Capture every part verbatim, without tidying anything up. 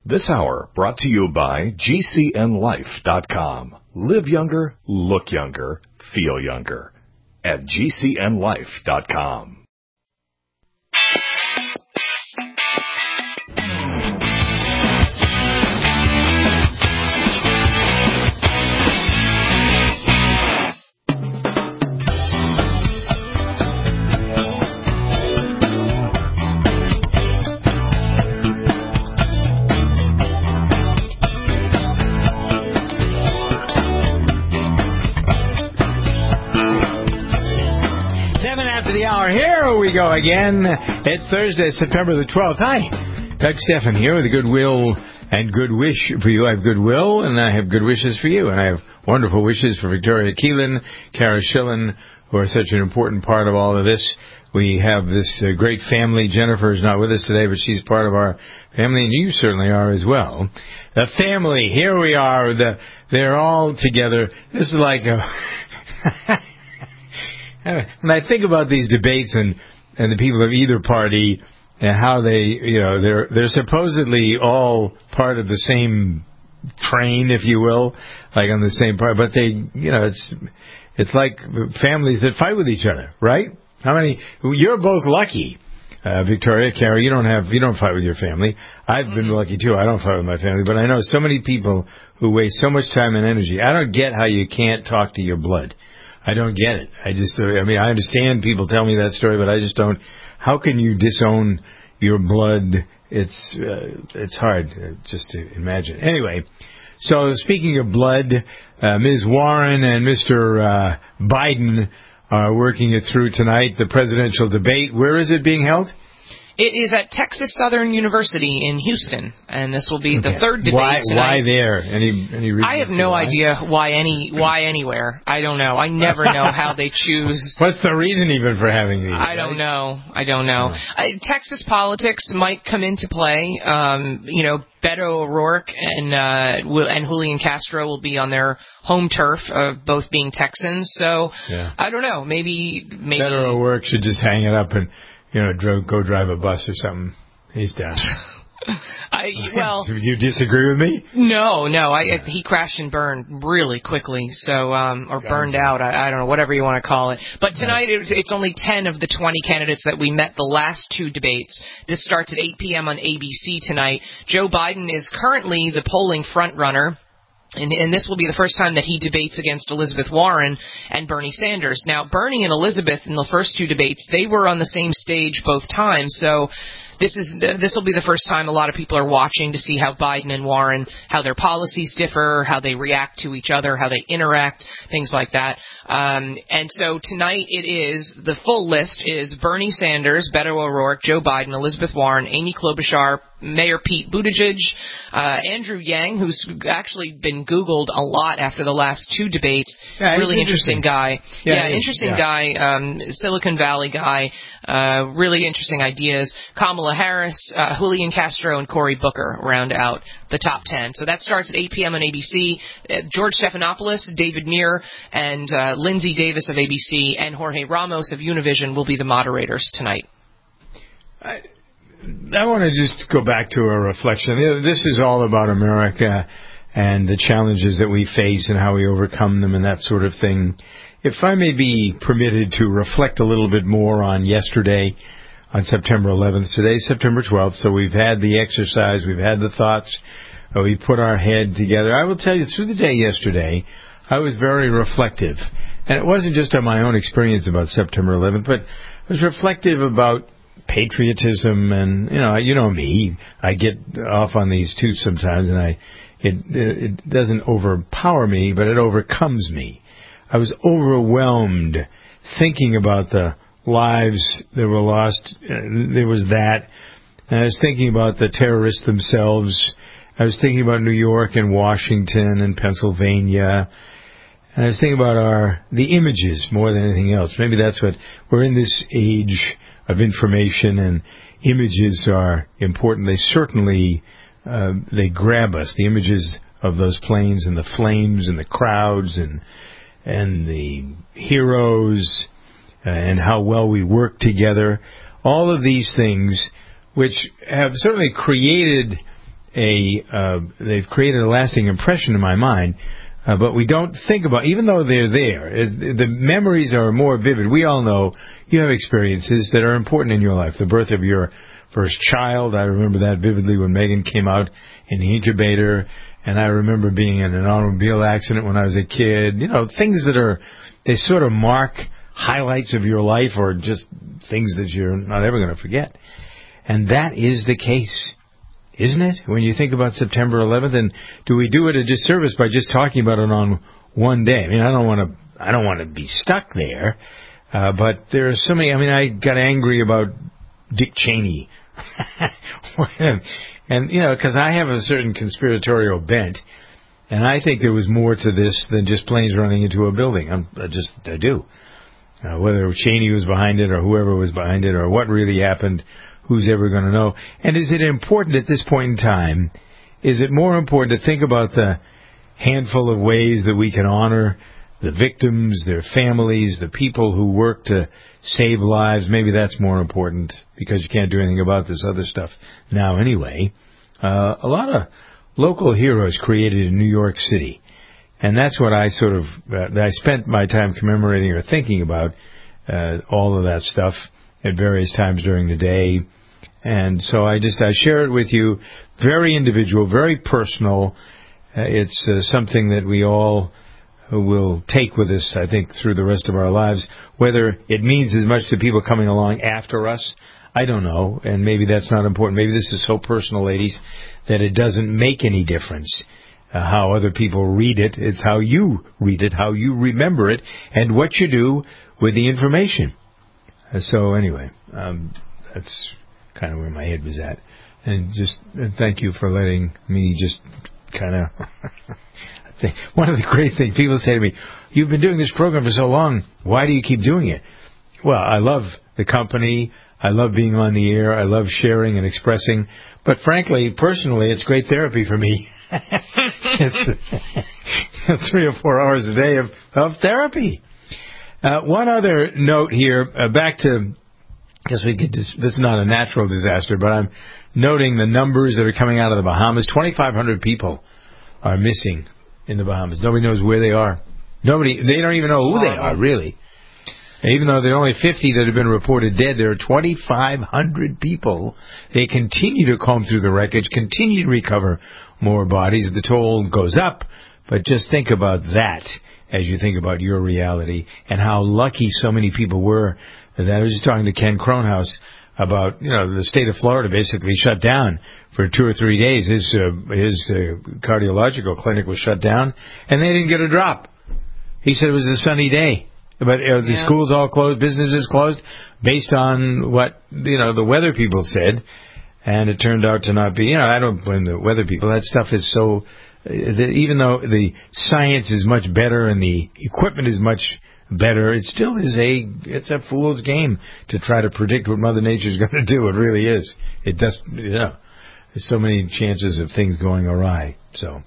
This hour brought to you by G C N life dot com. Live younger, look younger, feel younger at G C N life dot com. Here we go again. It's Thursday, September the twelfth. Hi, Doug Stephan here with a good will and good wish for you. I have good will and I have good wishes for you. And I have wonderful wishes for Victoria Keelan, Kara Schillen, who are such an important part of all of this. We have this uh, great family. Jennifer is not with us today, but she's part of our family, and you certainly are as well. The family, here we are. The, they're all together. This is like a... When I think about these debates and, and the people of either party and how they, you know, they're they're supposedly all part of the same train, if you will, like on the same part, but they, you know, it's it's like families that fight with each other, right? How many? You're both lucky, uh, Victoria, Carrie. You don't have you don't fight with your family. I've been lucky too. I don't fight with my family, but I know so many people who waste so much time and energy. I don't get how you can't talk to your blood. I don't get it. I just, I mean, I understand people tell me that story, but I just don't. How can you disown your blood? It's, uh, it's hard uh, just to imagine. Anyway, so speaking of blood, uh, Miz Warren and Mister Uh, Biden are working it through tonight, the presidential debate. Where is it being held? It is at Texas Southern University in Houston, and this will be okay. the third debate why, tonight. Why there? Any any reason? I have no why? idea why any why anywhere. I don't know. I never know how they choose. What's the reason even for having these? I don't know. I don't know. Oh. Uh, Texas politics might come into play. Um, you know, Beto O'Rourke and uh, and Julian Castro will be on their home turf, uh, both being Texans. So yeah. I don't know. Maybe maybe Beto O'Rourke should just hang it up and. You know, dro- go drive a bus or something. He's done. I well, you disagree with me? No, no. I, yeah. He crashed and burned really quickly, so um, or burned out. I, I don't know, whatever you want to call it. But tonight yeah. it's, it's only ten of the twenty candidates that we met the last two debates. This starts at eight p.m. on A B C tonight. Joe Biden is currently the polling front runner. And, and this will be the first time that he debates against Elizabeth Warren and Bernie Sanders. Now, Bernie and Elizabeth in the first two debates, they were on the same stage both times. So this is this will be the first time a lot of people are watching to see how Biden and Warren, how their policies differ, how they react to each other, how they interact, things like that. Um, and so tonight it is, the full list is Bernie Sanders, Beto O'Rourke, Joe Biden, Elizabeth Warren, Amy Klobuchar, Mayor Pete Buttigieg, uh, Andrew Yang, who's actually been Googled a lot after the last two debates. Yeah, really interesting. interesting guy. Yeah, yeah interesting yeah. guy, um, Silicon Valley guy, uh, really interesting ideas. Kamala Harris, uh, Julian Castro, and Cory Booker round out the top ten. So that starts at eight p.m. on A B C. Uh, George Stephanopoulos, David Muir, and uh, Lindsay Davis of A B C, and Jorge Ramos of Univision will be the moderators tonight. I- I want to just go back to a reflection. This is all about America and the challenges that we face and how we overcome them and that sort of thing. If I may be permitted to reflect a little bit more on yesterday, on September eleventh. Today's September twelfth, so we've had the exercise, we've had the thoughts, uh, we put our head together. I will tell you, through the day yesterday, I was very reflective. And it wasn't just on my own experience about September eleventh, but I was reflective about patriotism, and you know, you know me. I get off on these too sometimes, and I it it doesn't overpower me, but it overcomes me. I was overwhelmed thinking about the lives that were lost. Uh, there was that, and I was thinking about the terrorists themselves. I was thinking about New York and Washington and Pennsylvania. And I was thinking about our the images more than anything else. Maybe that's what we're in this age of information, and images are important. They certainly uh, they grab us. The images of those planes and the flames and the crowds and and the heroes uh, and how well we work together. All of these things, which have certainly created a uh, they've created a lasting impression in my mind. Uh, but we don't think about, even though they're there, is, the memories are more vivid. We all know you have experiences that are important in your life. The birth of your first child, I remember that vividly when Megan came out in the incubator, and I remember being in an automobile accident when I was a kid. You know, things that are, they sort of mark highlights of your life or just things that you're not ever going to forget. And that is the case, isn't it? When you think about September eleventh, and do we do it a disservice by just talking about it on one day? I mean, I don't want to, I don't want to be stuck there, uh, but there are so many. I mean, I got angry about Dick Cheney, and you know, because I have a certain conspiratorial bent, and I think there was more to this than just planes running into a building. I'm, I just, I do. Uh, whether Cheney was behind it or whoever was behind it or what really happened. Who's ever going to know? And is it important at this point in time, is it more important to think about the handful of ways that we can honor the victims, their families, the people who work to save lives? Maybe that's more important because you can't do anything about this other stuff now anyway. Uh, a lot of local heroes created in New York City. And that's what I sort of, uh, I spent my time commemorating or thinking about uh, all of that stuff at various times during the day. And so I just, I share it with you, very individual, very personal. Uh, it's uh, something that we all will take with us, I think, through the rest of our lives. Whether it means as much to people coming along after us, I don't know. And maybe that's not important. Maybe this is so personal, ladies, that it doesn't make any difference uh, how other people read it. It's how you read it, how you remember it, and what you do with the information. Uh, so anyway, um, that's kind of where my head was at. And just and thank you for letting me just kind of... One of the great things, people say to me, you've been doing this program for so long, why do you keep doing it? Well, I love the company, I love being on the air, I love sharing and expressing, but frankly, personally, it's great therapy for me. It's three or four hours a day of, of therapy. Uh, one other note here, uh, back to, because we could, this, this is not a natural disaster, but I'm noting the numbers that are coming out of the Bahamas. twenty-five hundred people are missing in the Bahamas. Nobody knows where they are. Nobody, they don't even know who they are, really. And even though there are only fifty that have been reported dead, there are twenty-five hundred people. They continue to comb through the wreckage, continue to recover more bodies. The toll goes up, but just think about that as you think about your reality and how lucky so many people were. That I was just talking to Ken Kronhaus about, you know, the state of Florida basically shut down for two or three days. His uh, his uh, cardiological clinic was shut down, and they didn't get a drop. He said it was a sunny day, but uh, the yeah. schools all closed, businesses closed, based on what, you know, the weather people said, and it turned out to not be. You know, I don't blame the weather people. That stuff is so. Uh, that even though the science is much better and the equipment is much better, it still is a it's a fool's game to try to predict what Mother Nature is going to do. It really is. It does. You know, there's so many chances of things going awry. So,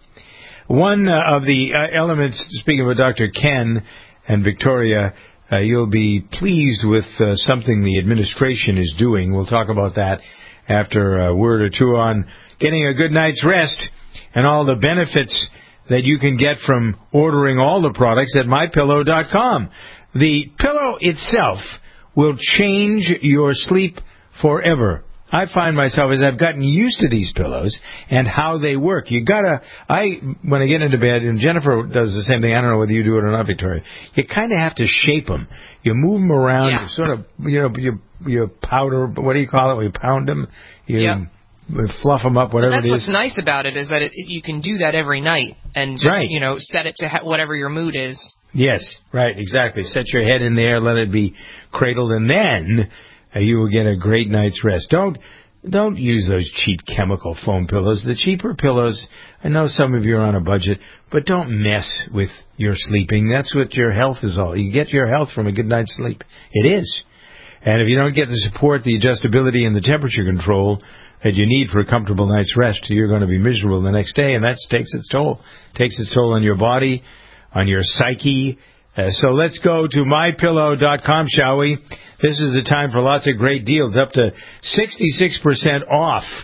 one uh, of the uh, elements. Speaking of Doctor Ken and Victoria, uh, you'll be pleased with uh, something the administration is doing. We'll talk about that after a word or two on getting a good night's rest and all the benefits that you can get from ordering all the products at my pillow dot com. The pillow itself will change your sleep forever. I find myself, as I've gotten used to these pillows and how they work, you gotta, I, when I get into bed, and Jennifer does the same thing, I don't know whether you do it or not, Victoria, you kind of have to shape them. You move them around, yes. you sort of, you know, you, you powder, what do you call it, you pound them, you... Yep. Fluff them up, whatever well, that's it is. That's what's nice about it, is that it, you can do that every night and just, right. you know, set it to ha- whatever your mood is. Yes, right, exactly. Set your head in there, let it be cradled, and then uh, you will get a great night's rest. Don't don't use those cheap chemical foam pillows. The cheaper pillows, I know some of you are on a budget, but don't mess with your sleeping. That's what your health is all. You get your health from a good night's sleep. It is. And if you don't get the support, the adjustability, and the temperature control that you need for a comfortable night's rest, you're going to be miserable the next day, and that takes its toll. Takes its toll on your body, on your psyche. Uh, so let's go to my pillow dot com, shall we? This is the time for lots of great deals, up to sixty-six percent off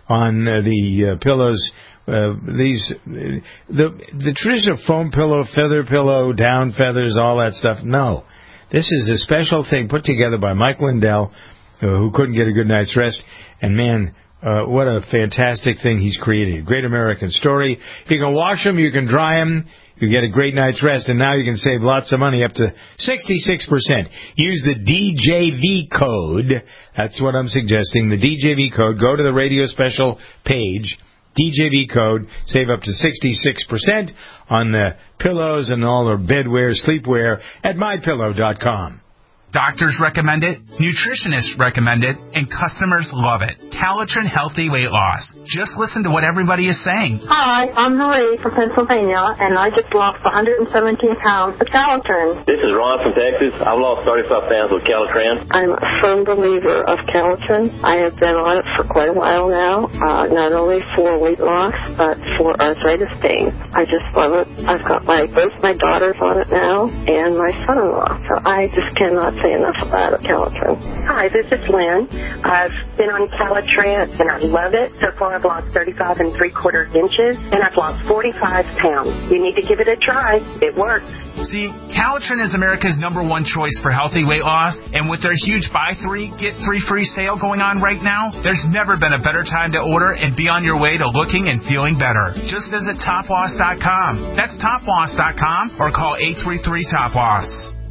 on uh, the uh, pillows. Uh, these uh, the the traditional foam pillow, feather pillow, down feathers, all that stuff. No, this is a special thing put together by Mike Lindell, uh, who couldn't get a good night's rest. And man, uh, what a fantastic thing he's created! Great American story. You can wash them, you can dry them, you get a great night's rest, and now you can save lots of money, up to sixty-six percent. Use the D J V code. That's what I'm suggesting. The D J V code. Go to the radio special page. D J V code, save up to sixty-six percent on the pillows and all the bedwear, sleepwear at my pillow dot com. Doctors recommend it, nutritionists recommend it, and customers love it. Calitrin Healthy Weight Loss. Just listen to what everybody is saying. Hi, I'm Marie from Pennsylvania, and I just lost one hundred seventeen pounds with Calitrin. This is Ron from Texas. I've lost thirty-five pounds with Calitrin. I'm a firm believer of Calitrin. I have been on it for quite a while now, uh, not only for weight loss, but for arthritis pain. I just love it. I've got my both my daughters on it now, and my son-in-law. So I just cannot say enough about it, Calitrin. Hi, this is Lynn. I've been on Calitrin, and I love it. So far, I've lost thirty-five and three quarter inches, and I've lost forty-five pounds. You need to give it a try. It works. See, Calitrin is America's number one choice for healthy weight loss, and with their huge buy three, get three free sale going on right now, there's never been a better time to order and be on your way to looking and feeling better. Just visit top loss dot com. That's top loss dot com or call eight three three top loss.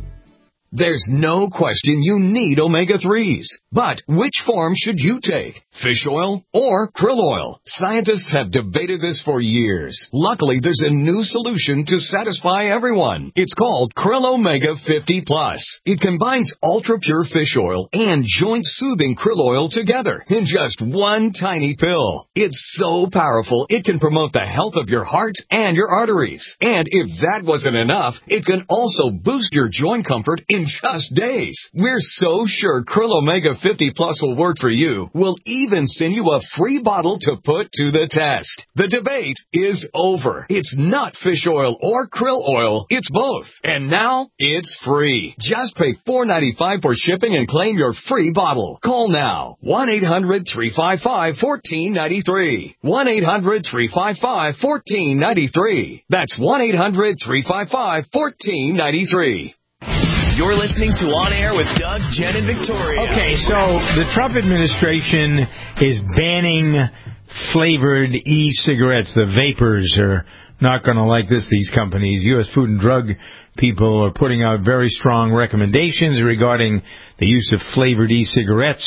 There's no question you need omega threes. But which form should you take? Fish oil or krill oil? Scientists have debated this for years. Luckily, there's a new solution to satisfy everyone. It's called Krill Omega fifty plus. It combines ultra-pure fish oil and joint-soothing krill oil together in just one tiny pill. It's so powerful, it can promote the health of your heart and your arteries. And if that wasn't enough, it can also boost your joint comfort in just days. We're so sure Krill Omega fifty plus will work for you. We'll even send you a free bottle to put to the test. The debate is over. It's not fish oil or krill oil. It's both. And now it's free. Just pay four dollars and ninety-five cents for shipping and claim your free bottle. Call now. one eight hundred three five five one four nine three. one eight hundred three five five one four nine three. That's one eight hundred three five five one four nine three. You're listening to On Air with Doug, Jen, and Victoria. Okay, so the Trump administration is banning flavored e-cigarettes. The vapors are not going to like this, these companies. U S Food and Drug people are putting out very strong recommendations regarding the use of flavored e-cigarettes.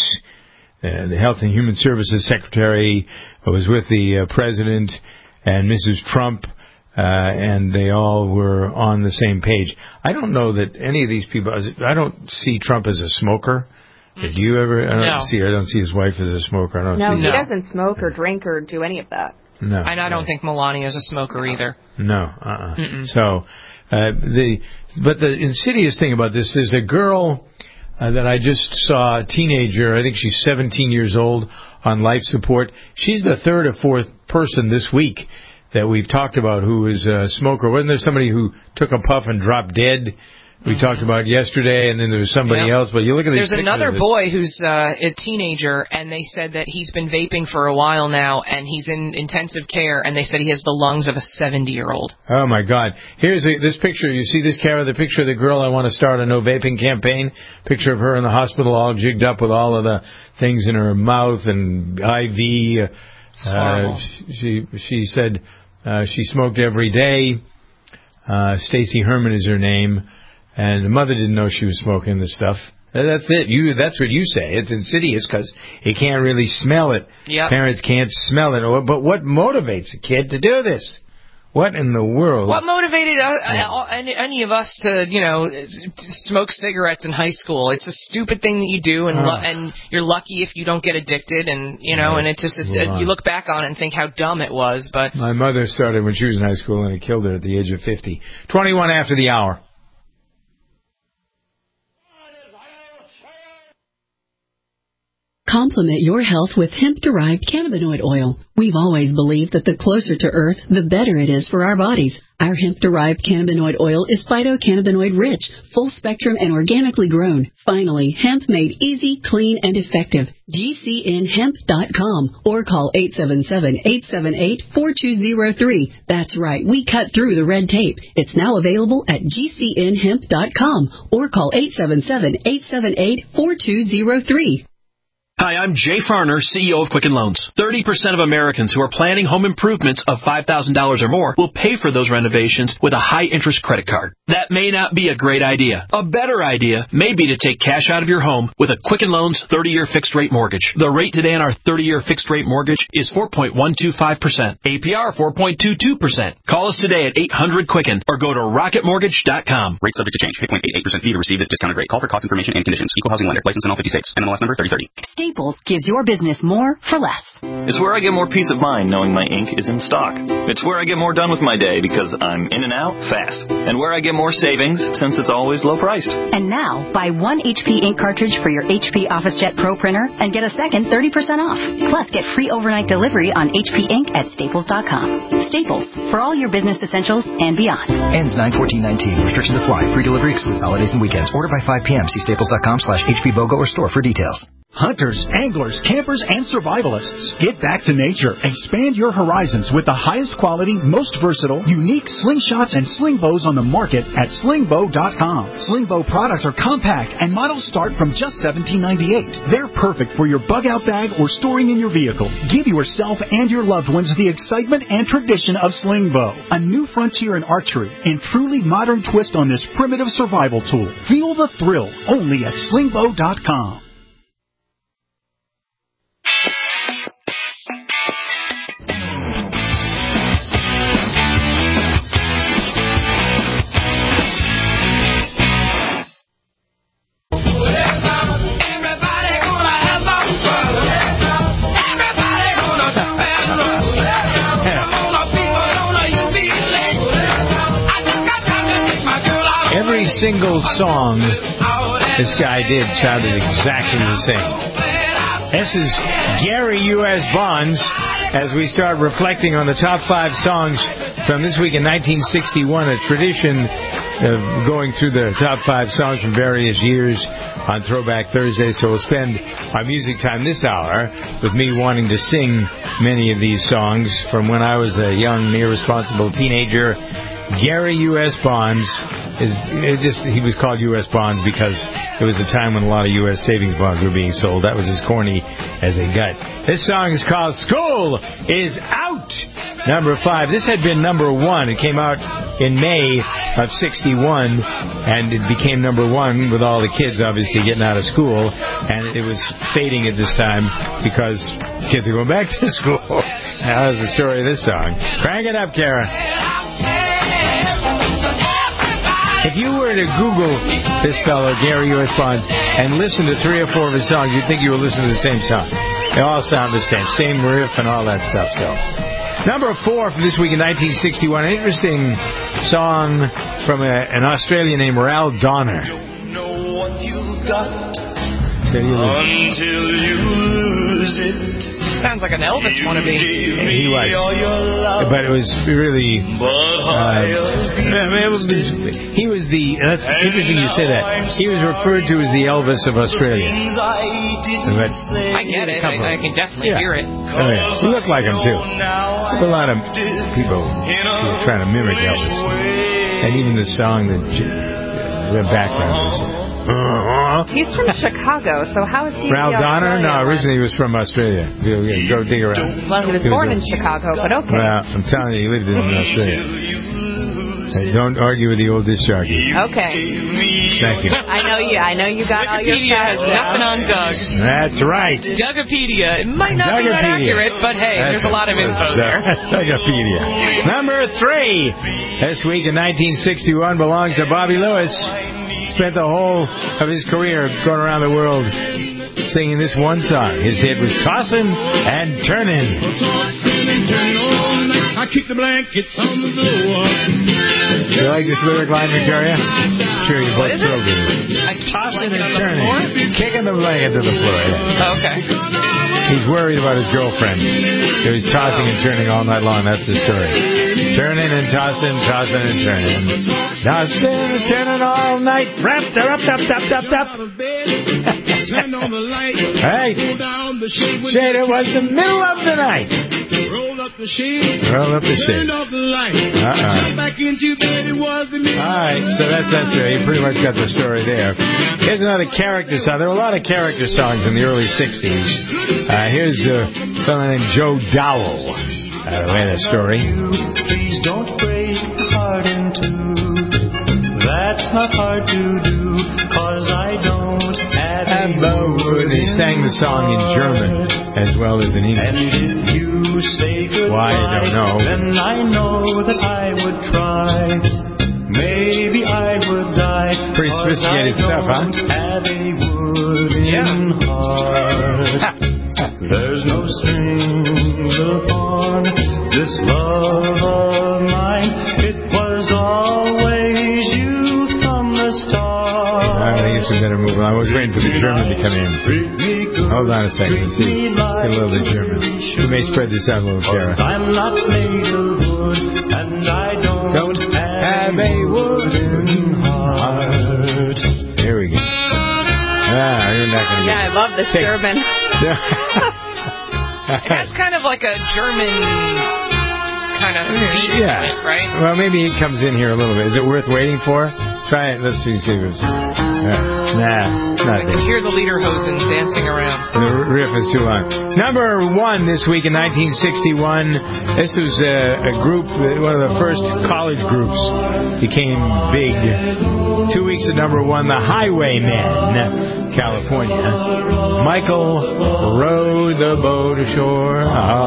Uh, the Health and Human Services Secretary was with the uh, President and Missus Trump, Uh, and they all were on the same page. I don't know that any of these people, I don't see Trump as a smoker. Mm. Do you ever? I don't no. see. I don't see his wife as a smoker. I don't no, see he no. doesn't smoke or drink or do any of that. No. And I don't no. think Melania is a smoker either. No. Uh-uh. Mm-mm. So, uh, the, but the insidious thing about this is a girl uh, that I just saw, a teenager, I think she's seventeen years old, on life support. She's the third or fourth person this week that we've talked about who is a smoker. Wasn't there somebody who took a puff and dropped dead? We mm-hmm. talked about yesterday, and then there was somebody yep. else. But you look at these There's another boy who's uh, a teenager, and they said that he's been vaping for a while now, and he's in intensive care, and they said he has the lungs of a seventy-year-old. Oh, my God. Here's a, this picture. You see this, Kara, the picture of the girl I want to start a no vaping campaign? Picture of her in the hospital all jigged up with all of the things in her mouth and I V. Uh, she, she said... Uh, she smoked every day. Uh, Stacy Herman is her name. And the mother didn't know she was smoking this stuff. That's it. You. That's what you say. It's insidious because you can't really smell it. Yep. Parents can't smell it. But what motivates a kid to do this? What in the world? What motivated uh, any, any of us to, you know, smoke cigarettes in high school? It's a stupid thing that you do, and, oh. lo- and you're lucky if you don't get addicted, and, you know, and it just, it's, it, you look back on it and think how dumb it was, but... My mother started when she was in high school, and it killed her at the age of fifty. twenty-one after the hour. Call Complement your health with hemp-derived cannabinoid oil. We've always believed that the closer to Earth, the better it is for our bodies. Our hemp-derived cannabinoid oil is phytocannabinoid-rich, full-spectrum, and organically grown. Finally, hemp made easy, clean, and effective. G C N hemp dot com or call eight seven seven, eight seven eight, four two zero three. That's right, we cut through the red tape. It's now available at G C N hemp dot com or call eight seven seven, eight seven eight, four two zero three. Hi, I'm Jay Farner, C E O of Quicken Loans. thirty percent of Americans who are planning home improvements of five thousand dollars or more will pay for those renovations with a high-interest credit card. That may not be a great idea. A better idea may be to take cash out of your home with a Quicken Loans thirty-year fixed-rate mortgage. The rate today on our thirty-year fixed-rate mortgage is four point one two five percent. A P R four point two two percent. Call us today at eight hundred Quicken or go to rocket mortgage dot com. Rate subject to change. eight point eight eight percent fee to receive this discounted rate. Call for cost information and conditions. Equal housing lender. License in all fifty states. N M L S number thirty thirty. Staples gives your business more for less. It's where I get more peace of mind knowing my ink is in stock. It's where I get more done with my day because I'm in and out fast. And where I get more savings since it's always low priced. And now, buy one H P ink cartridge for your H P OfficeJet Pro printer and get a second thirty percent off. Plus, get free overnight delivery on H P ink at staples dot com. Staples, for all your business essentials and beyond. Ends nine fourteen nineteen. Restrictions apply. Free delivery excludes holidays and weekends. Order by five p.m. See staples dot com slash H P BOGO or store for details. Hunters, anglers, campers, and survivalists. Get back to nature. Expand your horizons with the highest quality, most versatile, unique slingshots and sling bows on the market at sling bow dot com. Sling bow products are compact and models start from just seventeen ninety-eight. They're perfect for your bug-out bag or storing in your vehicle. Give yourself and your loved ones the excitement and tradition of sling bow. A new frontier in archery and truly modern twist on this primitive survival tool. Feel the thrill only at sling bow dot com. Every single song this guy did sounded exactly the same. This is Gary U S. Bonds as we start reflecting on the top five songs from this week in nineteen sixty-one, a tradition of going through the top five songs from various years on Throwback Thursday. So we'll spend our music time this hour with me wanting to sing many of these songs from when I was a young, irresponsible teenager. Gary U S. Bonds is it just he was called U S. Bonds because it was the time when a lot of U S savings bonds were being sold. That was as corny as they got. This song is called School Is Out, number five. This had been number one. It came out in May of sixty-one, and it became number one with all the kids obviously getting out of school, and it was fading at this time because kids are going back to school. That was the story of this song. Crank it up, Kara. If you were to Google this fellow, Gary U S. Bonds, and listen to three or four of his songs, you'd think you were listening to the same song. They all sound the same. Same riff and all that stuff. So, number four from this week in nineteen sixty-one, an interesting song from a, an Australian named Ral Donner. Don't know what you got until you lose, until you lose it. Sounds like an Elvis wannabe. He was, but it was really. Uh, it was, he was the. That's interesting you say that. He was referred to as the Elvis of Australia. But I get it. I, I can definitely yeah. hear it. Oh, yeah. He looked like him too. There's a lot of people who were trying to mimic Elvis, and even the song that the background was. Uh-huh. He's from Chicago, so how is he? Ral Donner? No, originally he was from Australia. Go, go dig around. Well, he was he born was in Chicago, but okay. Well, I'm telling you, he lived in Australia. Hey, don't argue with the old disc jockey. Okay. Thank you. I know you. I know you got all your Wikipedia has nothing on Doug. That's right. Dougpedia. It might not be that accurate, but hey, That's there's a lot of info there. Dougpedia. Number three this week in nineteen sixty-one belongs to Bobby Lewis. Spent the whole of his career going around the world singing this one song. His hit was Tossin' and Turnin'. I I kick the blankets on the floor. You like this lyric line, Victoria? I'm sure you both so good. Tossing and turning, kicking the blanket to the floor. Yeah. Okay. He's worried about his girlfriend. So he's tossing and turning all night long. That's the story. Turning and tossing, tossing and turning. Tossing and turning all night. Wrap, up, up, up, up, up. Turn on the light. Right. Roll down the shade. Said it was the middle of the night. Roll up the shade. Roll up the shade. Turn off the light. Uh-uh. Jump back into bed. It was the middle. All right, so that's that's it. You pretty much got the story there. Here's another character song. There were a lot of character songs in the early sixties. Uh, here's a fellow named Joe Dowell. Uh, we had a story. Please don't break my heart in two. That's not hard to do, cause I don't have a word. He sang the song in German as well as in English. And if you say goodbye, why, I don't know. Then I know that I would cry. Maybe I would die. Pretty sophisticated stuff, huh? Have a wooden yeah. heart. There's no strings upon this love of mine. It was always you from the start. I guess we better move on. I was waiting for the German to come in. Hold on a second. Let's see. Get a little bit of German. We may spread this out a little, Kara. I'm not made of wood, and I don't, don't have a wooden heart. Here we go. Ah, you're not going to Yeah, I love this Take... German. It has kind of like a German kind of beat yeah. to it, right? Well, maybe it comes in here a little bit. Is it worth waiting for? Try it. Let's see. see if it's, uh, nah, not I can hear the Lederhosen dancing around. The riff is too long. Number one this week in nineteen sixty-one. This was a, a group, one of the first college groups, became big. Two weeks at number one, the Highwaymen, California. Michael rowed the boat ashore.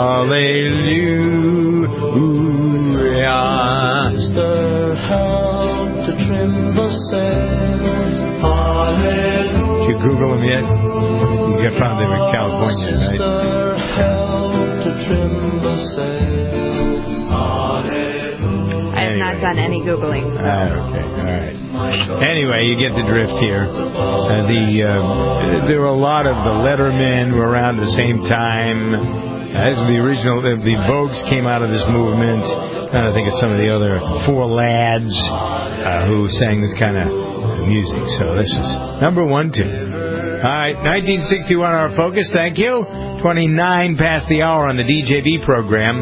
Hallelujah. Mister help to trim the sails. Hallelujah. Did you Google them yet? You got found them in California, right? Mister help to trim the sails. Hallelujah. I have not done any Googling. So. Ah, okay, all right. Anyway, you get the drift here. Uh, the uh, there were a lot of the Lettermen were around the same time. As the original, the, the Vogues came out of this movement. I'm trying to think of some of the other four lads uh, who sang this kind of music. So this is number one, too. All right, nineteen sixty-one, our focus. Thank you. twenty-nine past the hour on the D J B program.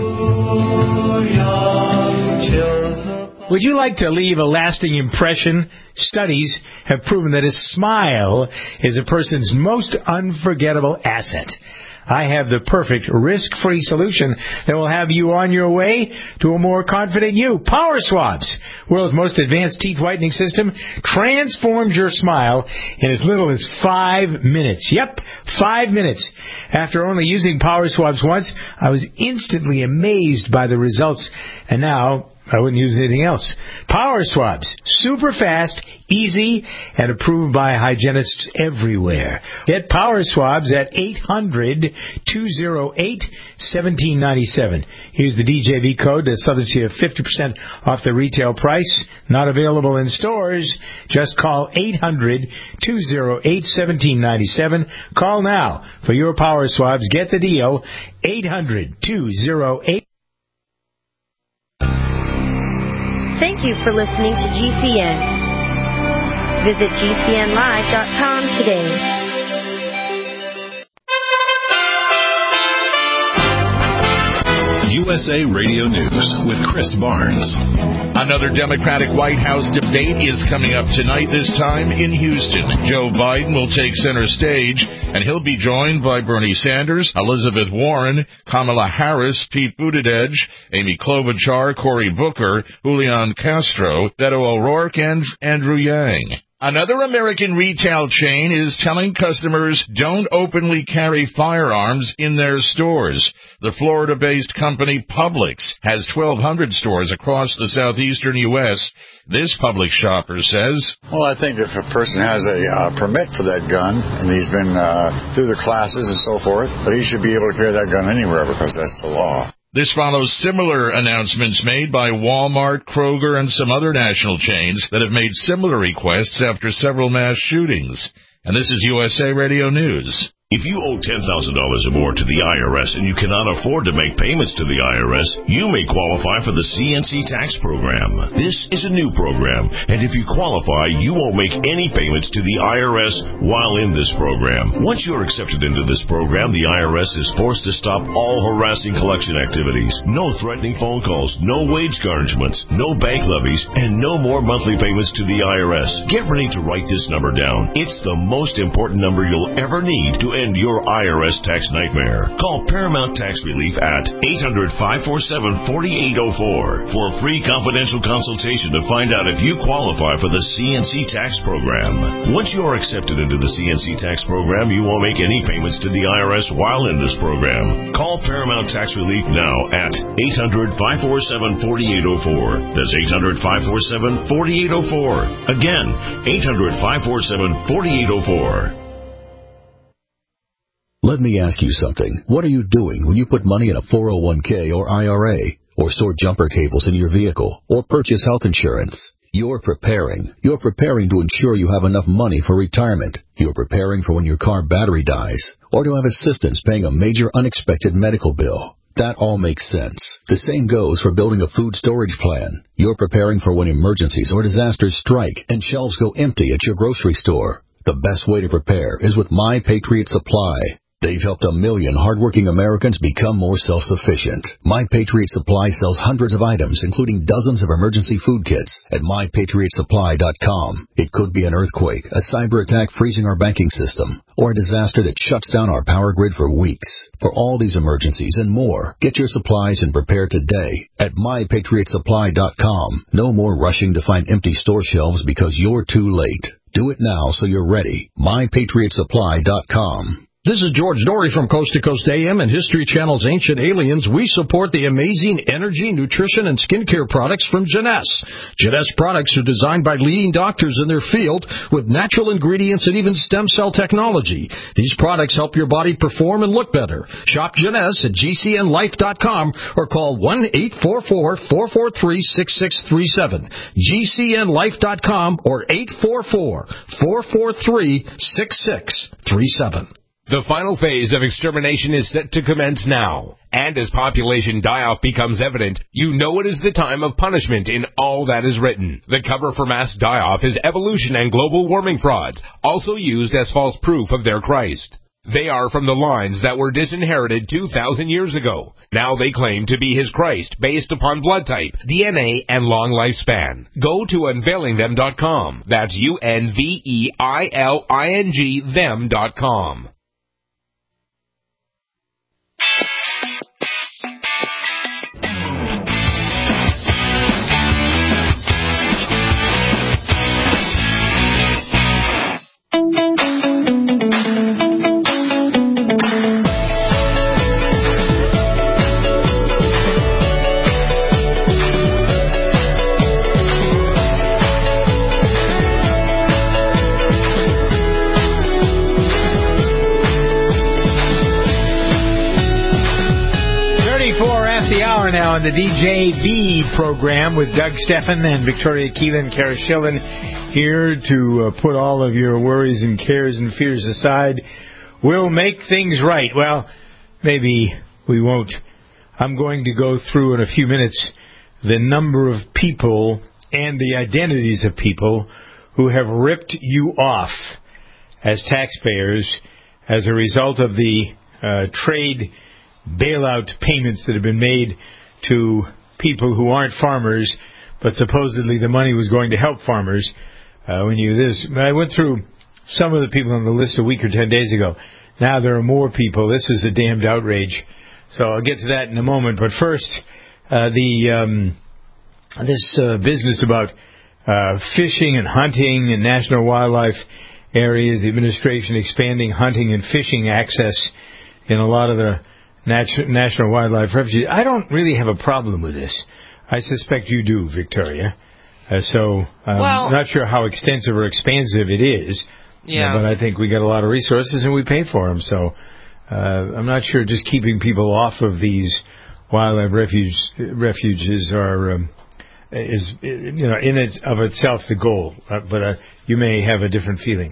Would you like to leave a lasting impression? Studies have proven that a smile is a person's most unforgettable asset. I have the perfect risk-free solution that will have you on your way to a more confident you. Power Swabs, world's most advanced teeth whitening system, transforms your smile in as little as five minutes. Yep, five minutes. After only using Power Swabs once, I was instantly amazed by the results. And now I wouldn't use anything else. Power Swabs, super fast, easy, and approved by hygienists everywhere. Get Power Swabs at eight hundred, two oh eight, one seven nine seven. Use the D J V code that subjects you fifty percent off the retail price. Not available in stores. Just call eight hundred, two oh eight, one seven nine seven. Call now for your Power Swabs. Get the deal. eight hundred, two oh eight. Thank you for listening to G C N. Visit G C N live dot com today. U S A Radio News with Chris Barnes. Another Democratic White House debate is coming up tonight, this time in Houston. Joe Biden will take center stage, and he'll be joined by Bernie Sanders, Elizabeth Warren, Kamala Harris, Pete Buttigieg, Amy Klobuchar, Cory Booker, Julian Castro, Beto O'Rourke, and Andrew Yang. Another American retail chain is telling customers don't openly carry firearms in their stores. The Florida-based company Publix has twelve hundred stores across the southeastern U S This Publix shopper says, Well, I think if a person has a uh, permit for that gun, and he's been uh, through the classes and so forth, but he should be able to carry that gun anywhere because that's the law. This follows similar announcements made by Walmart, Kroger, and some other national chains that have made similar requests after several mass shootings. And this is U S A Radio News. If you owe ten thousand dollars or more to the I R S and you cannot afford to make payments to the I R S, you may qualify for the C N C tax program. This is a new program, and if you qualify, you won't make any payments to the I R S while in this program. Once you're accepted into this program, the I R S is forced to stop all harassing collection activities. No threatening phone calls, no wage garnishments, no bank levies, and no more monthly payments to the I R S. Get ready to write this number down. It's the most important number you'll ever need to end your I R S tax nightmare. Call Paramount Tax Relief at eight hundred, five four seven, four eight zero four for a free confidential consultation to find out if you qualify for the C N C tax program. Once you are accepted into the C N C tax program, you won't make any payments to the I R S while in this program. Call Paramount Tax Relief now at eight hundred, five four seven, four eight zero four. That's eight hundred, five four seven, four eight zero four. Again, eight hundred, five four seven, four eight zero four. Let me ask you something. What are you doing when you put money in a four oh one k or I R A, or store jumper cables in your vehicle, or purchase health insurance? You're preparing. You're preparing to ensure you have enough money for retirement. You're preparing for when your car battery dies, or to have assistance paying a major unexpected medical bill. That all makes sense. The same goes for building a food storage plan. You're preparing for when emergencies or disasters strike and shelves go empty at your grocery store. The best way to prepare is with My Patriot Supply. They've helped a million hardworking Americans become more self-sufficient. My Patriot Supply sells hundreds of items, including dozens of emergency food kits, at my patriot supply dot com. It could be an earthquake, a cyber attack freezing our banking system, or a disaster that shuts down our power grid for weeks. For all these emergencies and more, get your supplies and prepare today at my patriot supply dot com. No more rushing to find empty store shelves because you're too late. Do it now so you're ready. my patriot supply dot com. This is George Dory from Coast to Coast A M and History Channel's Ancient Aliens. We support the amazing energy, nutrition, and skincare products from Jeunesse. Jeunesse products are designed by leading doctors in their field with natural ingredients and even stem cell technology. These products help your body perform and look better. Shop Jeunesse at G C N life dot com or call one eight four four, four four three, six six three seven. G C N life dot com or eight four four, four four three, six six three seven. The final phase of extermination is set to commence now. And as population die-off becomes evident, you know it is the time of punishment in all that is written. The cover for mass die-off is evolution and global warming frauds, also used as false proof of their Christ. They are from the lines that were disinherited two thousand years ago. Now they claim to be his Christ based upon blood type, D N A, and long lifespan. Go to unveiling them dot com. That's U N V E I L I N G them dot com. Now on the D J B program with Doug Steffen and Victoria Keelan, Kara Schillen, here to uh, put all of your worries and cares and fears aside. We'll make things right. Well, maybe we won't. I'm going to go through in a few minutes the number of people and the identities of people who have ripped you off as taxpayers as a result of the uh, trade bailout payments that have been made to people who aren't farmers, but supposedly the money was going to help farmers. Uh, when you this, I went through some of the people on the list a week or ten days ago. Now there are more people. This is a damned outrage. So I'll get to that in a moment. But first, uh, the um, this uh, business about uh, fishing and hunting in national wildlife areas, the administration expanding hunting and fishing access in a lot of the National Wildlife Refuges. I don't really have a problem with this. I suspect you do, Victoria. Uh, so I'm well, not sure how extensive or expansive it is. Yeah. Uh, but I think we got a lot of resources and we pay for them. So uh, I'm not sure just keeping people off of these wildlife refuge, refuges are um, is you know in it of itself the goal, uh, but uh, you may have a different feeling.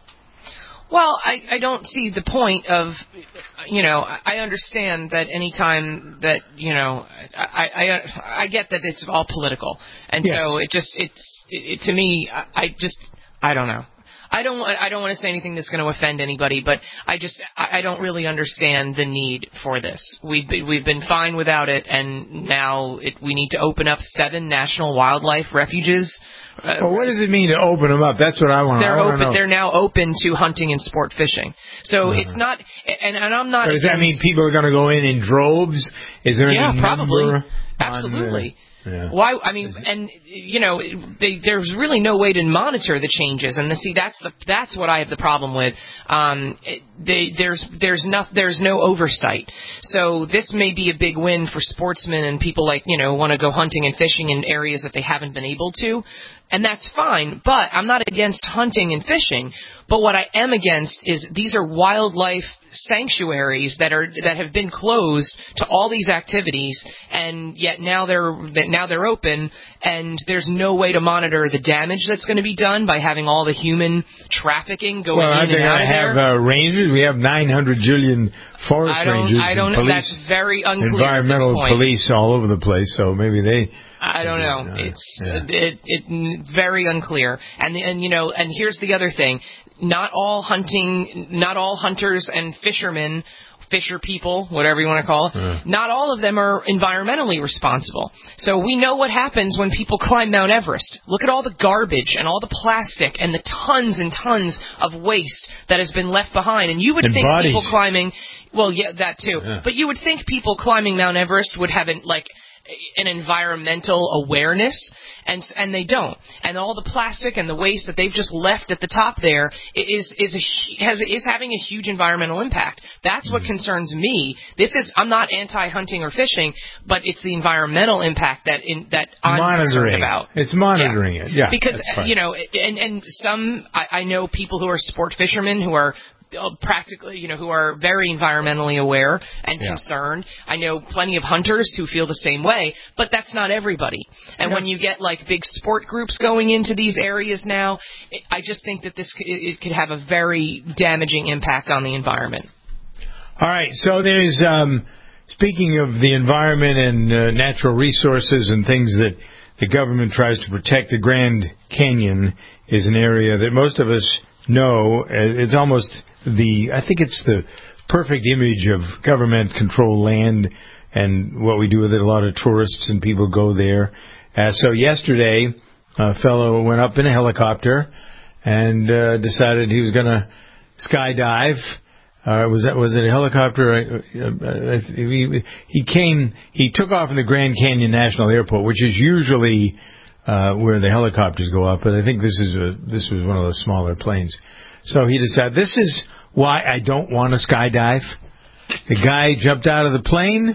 Well, I, I don't see the point of, you know, I understand that any time that, you know, I, I I get that it's all political. And yes. so it just, it's, it, to me, I, I just, I don't know. I don't I don't want to say anything that's going to offend anybody, but I just, I, I don't really understand the need for this. We've been, we've been fine without it, and now it, we need to open up seven national wildlife refuges. Uh, well, what does it mean to open them up? That's what I want. They're I open. know. They're now open to hunting and sport fishing. So uh-huh. it's not, and, and I'm not. So does against, that mean people are going to go in in droves? Is there yeah, any probably, number absolutely. On, uh, Yeah. Why? I mean, and you know, they, there's really no way to monitor the changes, and the, see, that's the that's what I have the problem with. Um, it, they, there's there's no there's no oversight. So this may be a big win for sportsmen and people like you know want to go hunting and fishing in areas that they haven't been able to, and that's fine. But I'm not against hunting and fishing. But what I am against is these are wildlife sanctuaries that are that have been closed to all these activities, and yet now they're now they're open, and there's no way to monitor the damage that's going to be done by having all the human trafficking going well, in and out of there. Well, have uh, rangers. We have nine hundred jillion forest I don't, rangers. I don't. Police, that's very unclear. Environmental at this point. police all over the place. So maybe they. I don't know. Uh, it's yeah. it, it very unclear. And and you know, and here's the other thing. Not all hunting, not all hunters and fishermen, fisher people, whatever you want to call it, uh. not all of them are environmentally responsible. So we know what happens when people climb Mount Everest. Look at all the garbage and all the plastic and the tons and tons of waste that has been left behind. And you would and think bodies. people climbing, well, yeah, that too. Yeah. But you would think people climbing Mount Everest would have an, like an environmental awareness, and and they don't. And all the plastic and the waste that they've just left at the top there is is a, has, is having a huge environmental impact. That's mm-hmm. what concerns me. This is I'm not anti-hunting or fishing, but it's the environmental impact that in that I'm monitoring. concerned about. It's monitoring yeah. it, yeah. Because you know, and and some I, I know people who are sport fishermen who are practically, you know, who are very environmentally aware and yeah. concerned. I know plenty of hunters who feel the same way, but that's not everybody. And yeah. when you get like big sport groups going into these areas now, I just think that this it could have a very damaging impact on the environment. All right, so there's um, speaking of the environment and uh, natural resources and things that the government tries to protect. The Grand Canyon is an area that most of us know. It's almost the, I think it's the perfect image of government-controlled land and what we do with it. A lot of tourists and people go there. Uh, so yesterday, a fellow went up in a helicopter and uh, decided he was going to skydive. Uh, was that was it a helicopter? Uh, uh, he, he came. He took off in the Grand Canyon National Airport, which is usually uh, where the helicopters go up. But I think this is a this was one of those smaller planes. So he decided, this is why I don't want to skydive. The guy jumped out of the plane,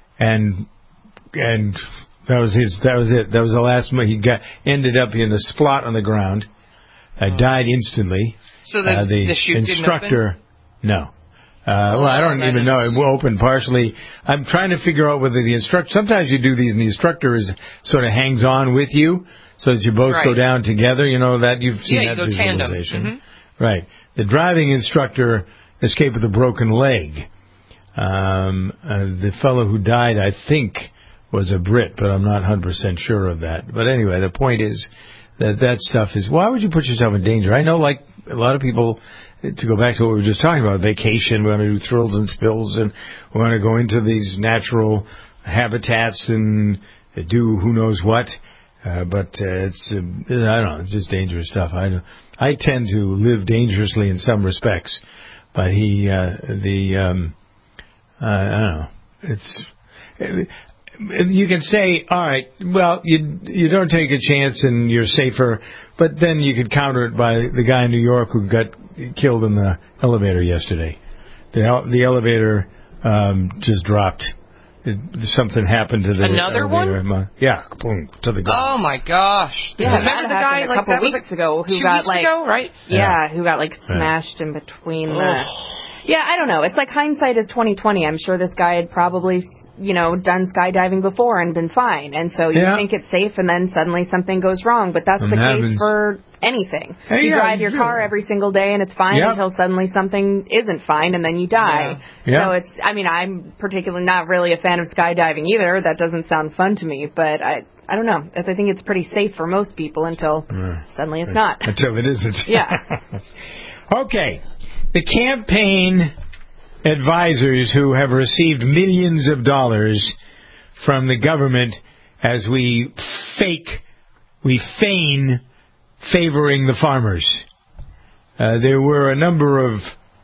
and and that was his. That was it. That was the last. He got ended up in a splot on the ground. Uh, died instantly. So the, uh, the, the chute instructor, didn't open? No. Uh, well, I don't even know. It opened partially. I'm trying to figure out whether the instructor. Sometimes you do these, and the instructor is sort of hangs on with you, so that you both right. go down together. You know that you've seen yeah, that you go visualization. Tandem. Mm-hmm. Right. The driving instructor escaped with a broken leg. Um, uh, the fellow who died, I think, was a Brit, but I'm not one hundred percent sure of that. But anyway, the point is that that stuff is, why would you put yourself in danger? I know, like a lot of people, to go back to what we were just talking about, vacation, we want to do thrills and spills, and we want to go into these natural habitats and do who knows what. Uh, but uh, it's, uh, I don't know, it's just dangerous stuff. I I tend to live dangerously in some respects, but he, uh, the, um, uh, I don't know, it's, it, you can say, all right, well, you you don't take a chance and you're safer, but then you could counter it by the guy in New York who got killed in the elevator yesterday. The the elevator um, just dropped. It, something happened to the Another elevator. one? Yeah, boom, to the ground. Oh my gosh! Yeah, Remember that the guy a like couple that was weeks ago who two got weeks like ago, right? Yeah, yeah, who got like smashed yeah. in between the. Yeah, I don't know. It's like hindsight is twenty twenty. I'm sure this guy had probably you know, done skydiving before and been fine. And so you Yeah. think it's safe, and then suddenly something goes wrong. But that's And the that case happens. for anything. Hey, you yeah, drive your yeah. car every single day, and it's fine Yep. until suddenly something isn't fine, and then you die. Yeah. Yeah. So it's, I mean, I'm particularly not really a fan of skydiving either. That doesn't sound fun to me, but I, I don't know. I think it's pretty safe for most people until Yeah. suddenly it's not. Until it isn't. Yeah. Okay. The campaign advisors who have received millions of dollars from the government as we fake, we feign favoring the farmers. Uh, there were a number of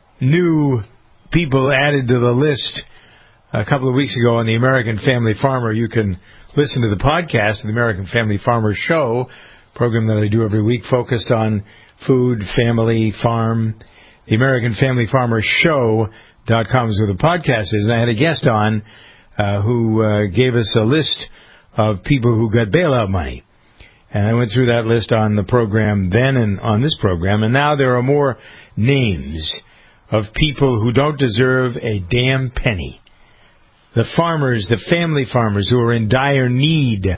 new people added to the list a couple of weeks ago on the American Family Farmer. You can listen to the podcast of the American Family Farmer Show, program that I do every week focused on food, family, farm. The American Family Farmer Show dot com is where the podcast is. And I had a guest on uh, who uh, gave us a list of people who got bailout money. And I went through that list on the program then and on this program. And now there are more names of people who don't deserve a damn penny. The farmers, the family farmers who are in dire need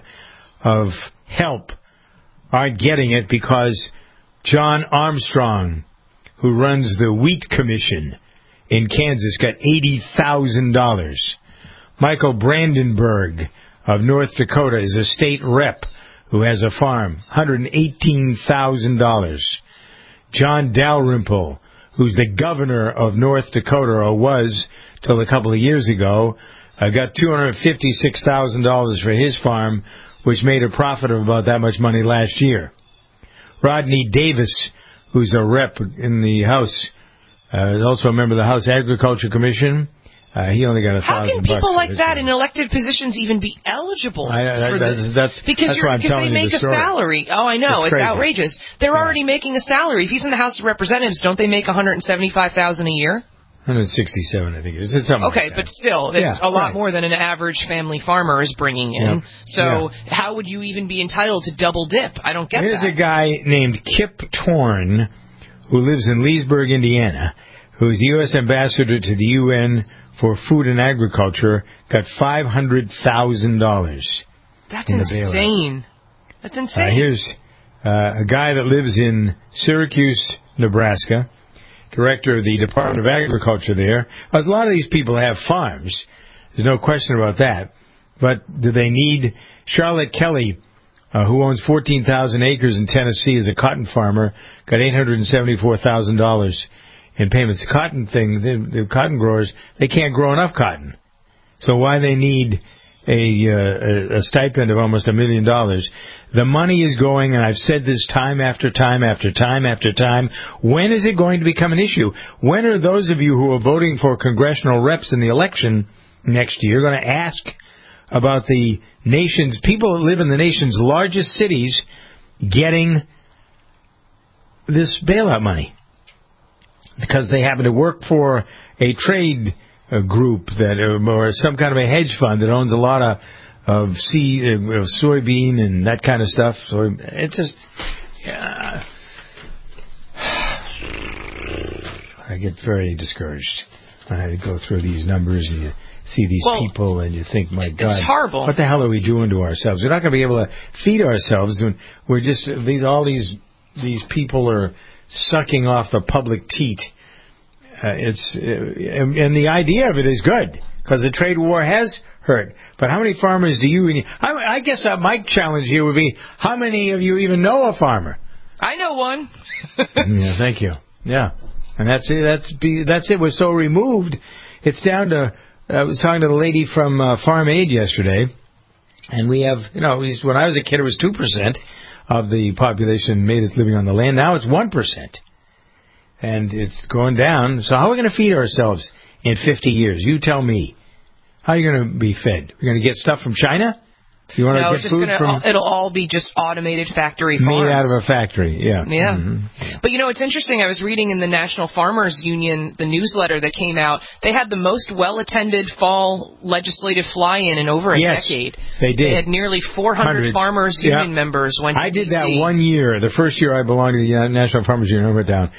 of help aren't getting it because John Armstrong, who runs the Wheat Commission in Kansas, got eighty thousand dollars. Michael Brandenburg of North Dakota is a state rep who has a farm, one hundred eighteen thousand dollars. John Dalrymple, who's the governor of North Dakota, or was till a couple of years ago, uh, got two hundred fifty-six thousand dollars for his farm, which made a profit of about that much money last year. Rodney Davis, who's a rep in the House, uh, is also a member of the House Agriculture Commission. Uh, he only got a How thousand can people bucks like for his that farm. in elected positions even be eligible I, I, for that's, this? that's, because that's you're, why I'm because telling they you make the a story. salary. Oh, I know. It's It's, crazy. outrageous. They're Yeah. already making a salary. If he's in the House of Representatives, don't they make one hundred seventy-five thousand dollars a year? one hundred sixty-seven, I think it is. It's something Okay, like but that. still, it's Yeah, a lot right. more than an average family farmer is bringing in. Yeah. So Yeah. how would you even be entitled to double dip? I don't get Here's that. a guy named Kip Torn who lives in Leesburg, Indiana, who's the U S ambassador to the U N for Food and Agriculture, got five hundred thousand dollars. That's in the bailout. insane. That's insane. Uh, here's uh, a guy that lives in Syracuse, Nebraska, director of the Department of Agriculture there. A lot of these people have farms. There's no question about that. But do they need... Charlotte Kelly, uh, who owns fourteen thousand acres in Tennessee, is a cotton farmer, got eight hundred seventy-four thousand dollars in payments. The cotton thing, the, the cotton growers, they can't grow enough cotton. So why they need a, uh, a stipend of almost a million dollars? The money is going, and I've said this time after time after time after time, when is it going to become an issue? When are those of you who are voting for congressional reps in the election next year going to ask about the nation's, people that live in the nation's largest cities getting this bailout money? Because they happen to work for a trade uh, group that, uh, or some kind of a hedge fund that owns a lot of of sea, uh, of soybean and that kind of stuff. So it's just, uh, I get very discouraged when I go through these numbers and you see these Well, people and you think, my God, it's horrible. what the hell are we doing to ourselves? We're not going to be able to feed ourselves when we're just these all these these people are sucking off the public teat. Uh, it's uh, and, and the idea of it is good because the trade war has hurt. But how many farmers do you? I, I guess uh, my challenge here would be: how many of you even know a farmer? I know one. Yeah, thank you. Yeah, and that's it. That's be, that's it. We're so removed. It's down to. I was talking to the lady from uh, Farm Aid yesterday, and we have, you know, when I was a kid, it was two percent of the population made its living on the land. Now it's one percent. And it's going down. So how are we going to feed ourselves in fifty years? You tell me. How are you going to be fed? You're going to get stuff from China? You want No, to it's get just food gonna, from it'll all be just automated factory farms. made out of a factory? Yeah. Yeah. Mm-hmm. But, you know, it's interesting. I was reading in the National Farmers Union, the newsletter that came out, they had the most well-attended fall legislative fly-in in over a Yes, decade. they did. They had nearly four hundred Hundreds. Farmers Yeah. Union members went to I did D C. that one year, the first year I belonged to the uh, National Farmers Union. I went down.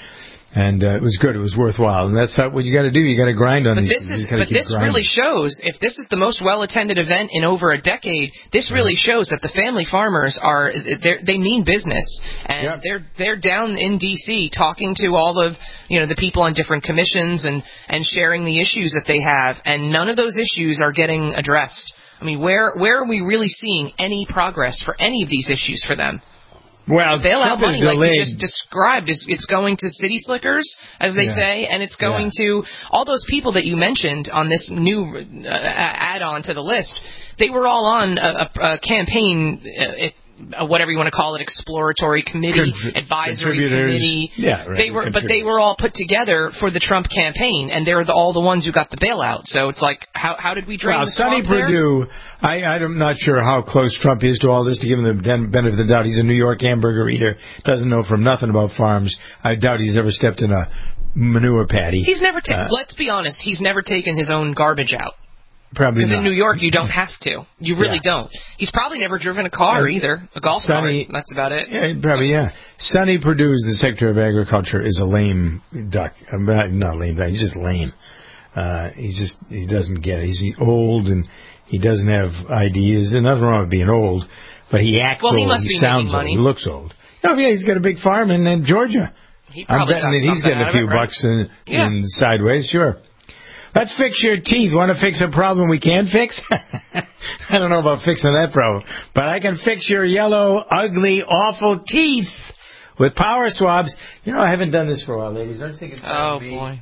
And uh, it was good. It was worthwhile. And that's not what you got to do. You got to grind on but these. This is, but this grinding. really shows, if this is the most well-attended event in over a decade, this really shows that the family farmers are, they mean business. And yep. they're they're down in D C talking to all of, you know, the people on different commissions and, and sharing the issues that they have. And none of those issues are getting addressed. I mean, where where are we really seeing any progress for any of these issues for them? Well, bailout money, delayed. like you just described, is it's going to city slickers, as they yeah. say, and it's going yeah. to all those people that you mentioned on this new uh, add-on to the list. They were all on a, a, a campaign, uh, whatever you want to call it, exploratory committee, Con- advisory committee. Yeah, right. They were, but they were all put together for the Trump campaign, and they're the, all the ones who got the bailout. So it's like, how how did we drain well, the Sonny swamp Perdue, I, I'm not sure how close Trump is to all this, to give him the benefit of the doubt. He's a New York hamburger eater, doesn't know from nothing about farms. I doubt he's ever stepped in a manure paddy. He's never, ta- uh, let's be honest, he's never taken his own garbage out. Probably Because not. in New York, you don't have to. You really yeah. don't. He's probably never driven a car yeah. either, a golf Sonny, cart. That's about it. Yeah, probably, yeah. Sonny Perdue, the Secretary of Agriculture, is a lame duck. Not, not lame duck, he's just lame. Uh, he's just, he doesn't get it. He's old and he doesn't have ideas. There's nothing wrong with being old, but he acts well, he old. Must he be sounds money. old. He looks old. Oh, yeah, he's got a big farm in, in Georgia. He I'm probably betting that he's getting a few it, right? bucks in, yeah. in sideways, sure. Let's fix your teeth. Want to fix a problem we can fix? I don't know about fixing that problem, but I can fix your yellow, ugly, awful teeth with power swabs. You know, I haven't done this for a while, ladies. Don't you think it's time Oh, to be? boy.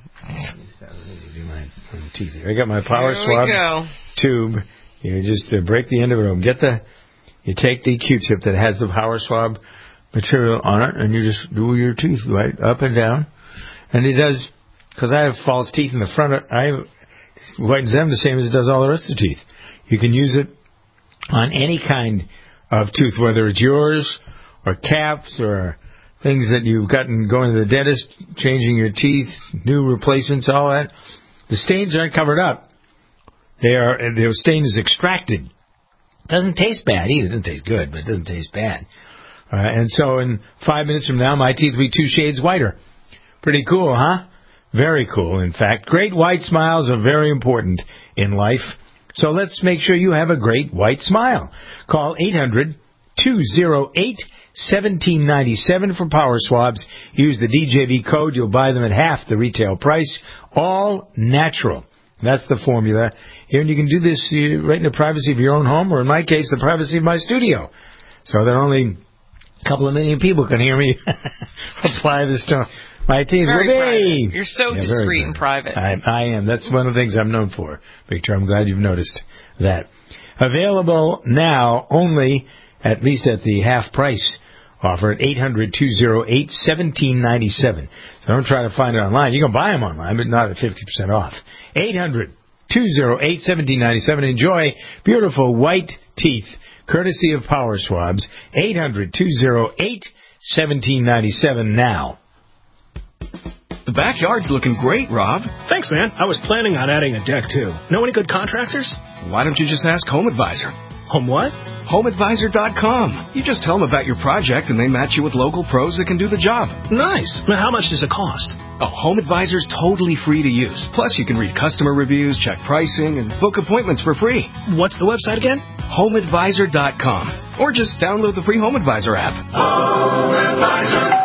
Do my, my teeth here. I got my power Here swab we go. tube. You just uh, break the end of it. Get the. You take the Q-tip that has the power swab material on it, and you just do your teeth right up and down, and it does. Because I have false teeth in the front, I whitens them the same as it does all the rest of the teeth. You can use it on any kind of tooth, whether it's yours or caps or things that you've gotten going to the dentist, changing your teeth, new replacements, all that. The stains aren't covered up. They are. The stain is extracted. Doesn't taste bad either. It doesn't taste good, but it doesn't taste bad. Uh, and so in five minutes from now, my teeth will be two shades whiter. Pretty cool, huh? Very cool, in fact. Great white smiles are very important in life. So let's make sure you have a great white smile. Call eight hundred, two oh eight, one seven nine seven for power swabs. Use the D J V code. You'll buy them at half the retail price. All natural. That's the formula. Here, and you can do this uh, right in the privacy of your own home, or in my case, the privacy of my studio. So that only a couple of million people can hear me apply this stuff. My teeth very will be. Private. You're so yeah, discreet and private. I, I am. That's one of the things I'm known for, Victor. I'm glad you've noticed that. Available now only, at least at the half price offer at eight hundred, two oh eight, one seven nine seven. So don't try to find it online. You can buy them online, but not at fifty percent off. eight hundred, two oh eight, one seven nine seven. Enjoy beautiful white teeth, courtesy of Power Swabs. eight hundred, two oh eight, one seven nine seven now. The backyard's looking great, Rob. Thanks, man. I was planning on adding a deck, too. Know any good contractors? Why don't you just ask Home Advisor? Home what? home advisor dot com. You just tell them about your project, and they match you with local pros that can do the job. Nice. Now, how much does it cost? Oh, Home Advisor's totally free to use. Plus, you can read customer reviews, check pricing, and book appointments for free. What's the website again? home advisor dot com. Or just download the free Home Advisor app. Home Advisor.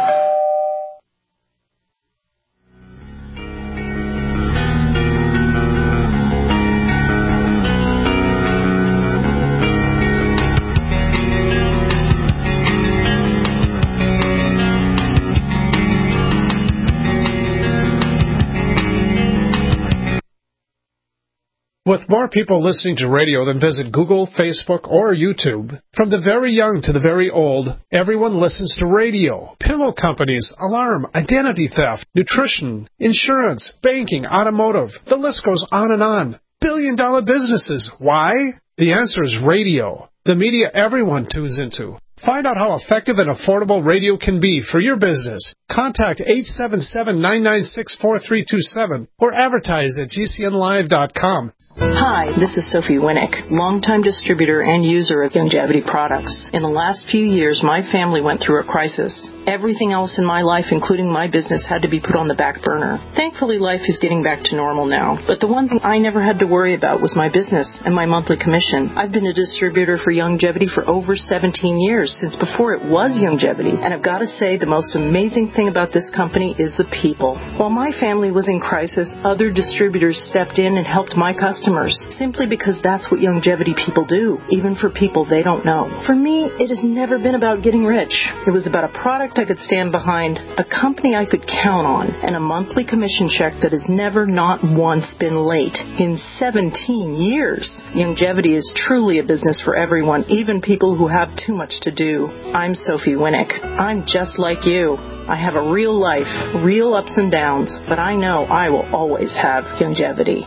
With more people listening to radio than visit Google, Facebook, or YouTube, from the very young to the very old, everyone listens to radio. Pillow companies, alarm, identity theft, nutrition, insurance, banking, automotive. The list goes on and on. Billion dollar businesses. Why? The answer is radio. The media everyone tunes into. Find out how effective and affordable radio can be for your business. Contact eight seven seven, nine nine six, four three two seven or advertise at G C N live dot com. Hi, this is Sophie Winnick, longtime distributor and user of Longevity products. In the last few years, my family went through a crisis. Everything else in my life, including my business, had to be put on the back burner. Thankfully, life is getting back to normal now. But the one thing I never had to worry about was my business and my monthly commission. I've been a distributor for Youngevity for over seventeen years, since before it was Youngevity. And I've got to say, the most amazing thing about this company is the people. While my family was in crisis, other distributors stepped in and helped my customers, simply because that's what Youngevity people do, even for people they don't know. For me, it has never been about getting rich. It was about a product I could stand behind, a company I could count on, and a monthly commission check that has never not once been late in seventeen years. Youngevity is truly a business for everyone, even people who have too much to do. I'm Sophie Winnick. I'm just like you. I have a real life, real ups and downs, but I know I will always have Youngevity.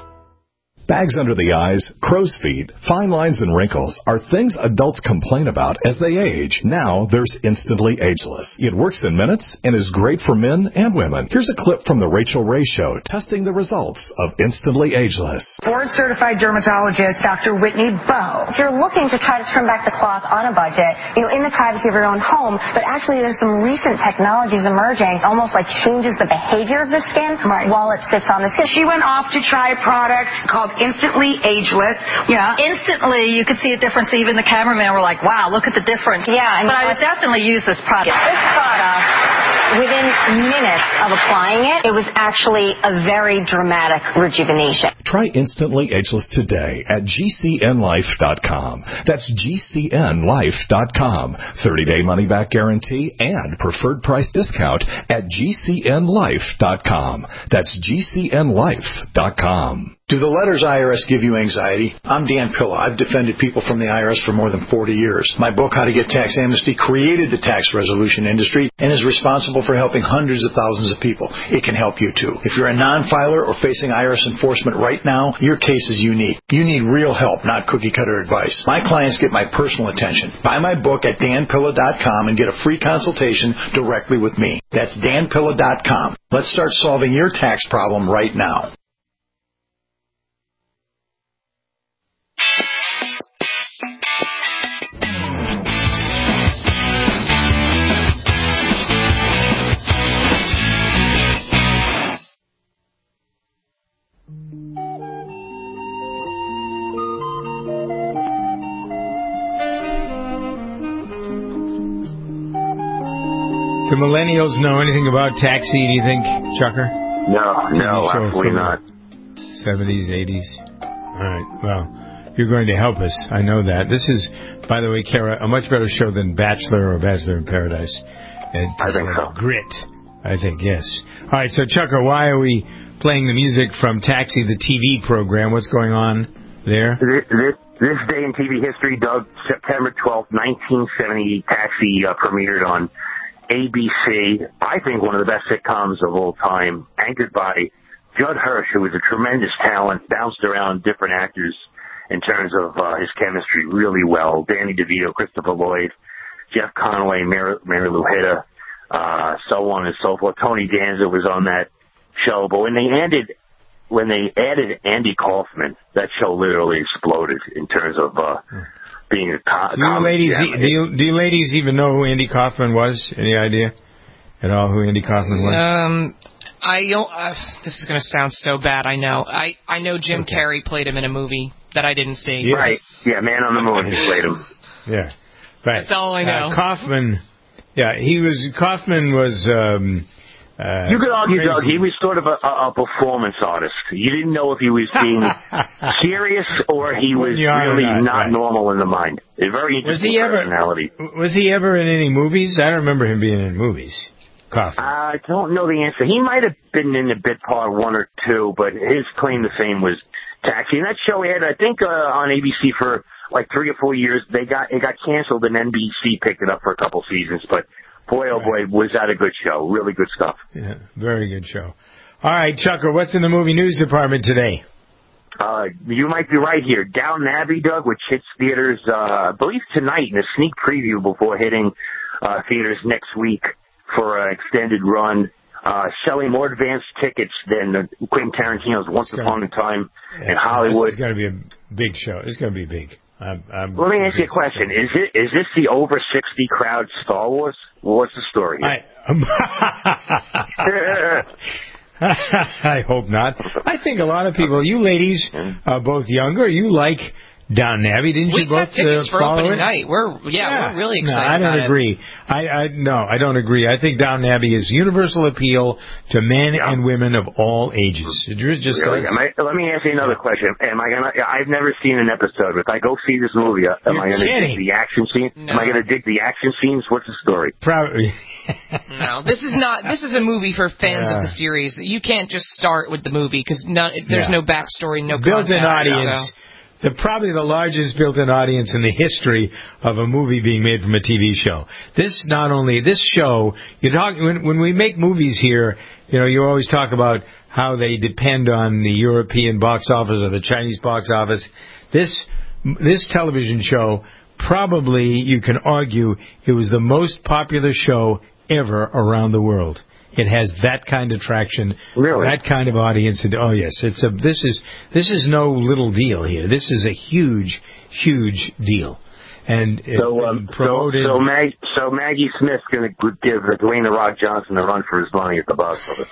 Bags under the eyes, crow's feet, fine lines, and wrinkles are things adults complain about as they age. Now there's Instantly Ageless. It works in minutes and is great for men and women. Here's a clip from the Rachel Ray Show testing the results of Instantly Ageless. Board-certified dermatologist Doctor Whitney Bowe. If you're looking to try to turn back the clock on a budget, you know, in the privacy of your own home, but actually there's some recent technologies emerging, almost like changes the behavior of the skin right. while it sits on the skin. She went off to try a product called Instantly Ageless. Yeah, instantly you could see a difference. Even the cameraman were like, wow, look at the difference. Yeah, and but I would definitely use this product. This product, within minutes of applying it, it was actually a very dramatic rejuvenation. Try Instantly Ageless today at G C N life dot com. That's G C N life dot com. thirty-day money-back guarantee and preferred price discount at G C N life dot com. That's G C N life dot com. Do the letters I R S give you anxiety? I'm Dan Pilla. I've defended people from the I R S for more than forty years. My book, How to Get Tax Amnesty, created the tax resolution industry and is responsible for helping hundreds of thousands of people. It can help you, too. If you're a non-filer or facing I R S enforcement right now, your case is unique. You need real help, not cookie-cutter advice. My clients get my personal attention. Buy my book at dan pilla dot com and get a free consultation directly with me. That's dan pilla dot com. Let's start solving your tax problem right now. Do millennials know anything about taxi, do you think, Chucker? No, no, absolutely not. seventies, eighties. All right, well, you're going to help us. I know that. This is, by the way, Kara, a much better show than Bachelor or Bachelor in Paradise. And, I think uh, so. Grit, I think, yes. All right, so, Chucker, why are we playing the music from Taxi, the T V program? What's going on there? This, this, this day in T V history, Doug, September twelfth, nineteen seventy, Taxi uh, premiered on A B C, I think one of the best sitcoms of all time, anchored by Judd Hirsch, who was a tremendous talent, bounced around different actors in terms of uh, his chemistry really well. Danny DeVito, Christopher Lloyd, Jeff Conway, Mary, Mary Lou Hitta, uh, so on and so forth. Tony Danza was on that show. But when they ended, when they added Andy Kaufman, that show literally exploded in terms of uh, being a co- do you ladies, e- do you, do you ladies even know who Andy Kaufman was? Any idea at all who Andy Kaufman was? Um, I don't. Uh, this is going to sound so bad. I know. I I know Jim okay. Carrey played him in a movie that I didn't see. Yes. Right. Yeah, Man on the Moon. He played him. Yeah. Right. That's all I know. Uh, Kaufman. Yeah, he was. Kaufman was. Um, Uh, you could argue, crazy. Doug, he was sort of a, a performance artist. You didn't know if he was being serious or he was yeah, really not, not right. normal in the mind. A very interesting was he ever, personality. Was he ever in any movies? I don't remember him being in movies. Kaufman. I don't know the answer. He might have been in a bit part one or two, but his claim to fame was Taxi. And that show had, I think, uh, on A B C for like three or four years. They got it got canceled, and N B C picked it up for a couple seasons, but. Boy, oh boy, was that a good show. Really good stuff. Yeah, very good show. All right, Chucker, what's in the movie news department today? Uh, you might be right here. Downton Abbey, Doug, which hits theaters, uh, I believe tonight in a sneak preview before hitting uh, theaters next week for an extended run. Uh, selling more advanced tickets than uh, Quentin Tarantino's Once Upon a Time yeah, in Hollywood. It's going to be a big show. It's going to be big. I'm, I'm Let me ask you a question. Is it is this the over sixty crowd Star Wars? What's the story? I, I hope not. I think a lot of people, you ladies are both younger. You like Downton Abbey, didn't we you both? We got tickets uh, for opening it? night. We're yeah, yeah, we're really excited. No, I don't about agree. It. I, I no, I don't agree. I think Downton Abbey is universal appeal to men yeah. and women of all ages. It just really? Am I, let me ask you another question. Am I gonna? I've never seen an episode. If I go see this movie, am You're I gonna kidding. dig the action scene? No. Am I gonna dig the action scenes? What's the story? Probably. No, this is not. This is a movie for fans yeah. of the series. You can't just start with the movie because no, there's yeah. no backstory, no built-in context, audience. So. The, probably the largest built-in audience in the history of a movie being made from a T V show. This not only this show. You talk when when we make movies here. You know, you always talk about how they depend on the European box office or the Chinese box office. This this television show probably you can argue it was the most popular show ever around the world. It has that kind of traction, really? that kind of audience. And, oh yes, it's a. This is this is no little deal here. This is a huge, huge deal. And so, um, promoted. So, so, Mag, so Maggie Smith's going to give Dwayne the Rock Johnson a run for his money at the box office.